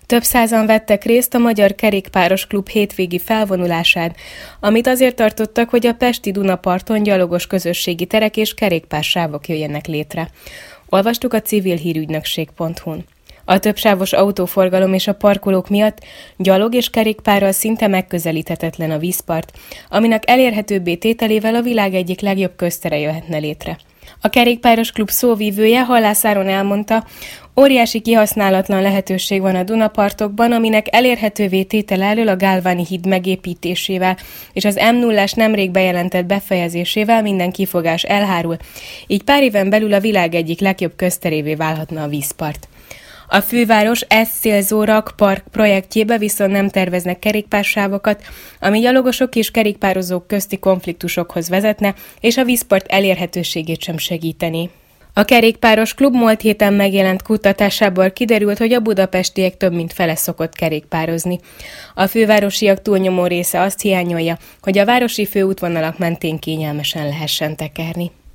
Több százan vettek részt a Magyar Kerékpáros Klub hétvégi felvonulásán, amit azért tartottak, hogy a pesti Dunaparton gyalogos közösségi terek és kerékpársávok jöjjenek létre. Olvastuk a civilhírügynökség.hu-n. A többsávos autóforgalom és a parkolók miatt gyalog és kerékpárral szinte megközelíthetetlen a vízpart, aminek elérhetőbbé tételével a világ egyik legjobb köztere jöhetne létre. A Kerékpáros Klub szóvívője Halász Áron elmondta, óriási kihasználatlan lehetőség van a Dunapartokban, aminek elérhetővé tétele elől a Gálváni híd megépítésével és az M0-ás nemrég bejelentett befejezésével minden kifogás elhárul, így pár éven belül a világ egyik legjobb közterévé válhatna a vízpart. A főváros Eszcélzórak park projektjébe viszont nem terveznek kerékpársávokat, ami gyalogosok és kerékpározók közti konfliktusokhoz vezetne, és a vízpart elérhetőségét sem segíteni. A Kerékpáros Klub múlt héten megjelent kutatásából kiderült, hogy a budapestiek több mint fele szokott kerékpározni. A fővárosiak túlnyomó része azt hiányolja, hogy a városi főútvonalak mentén kényelmesen lehessen tekerni.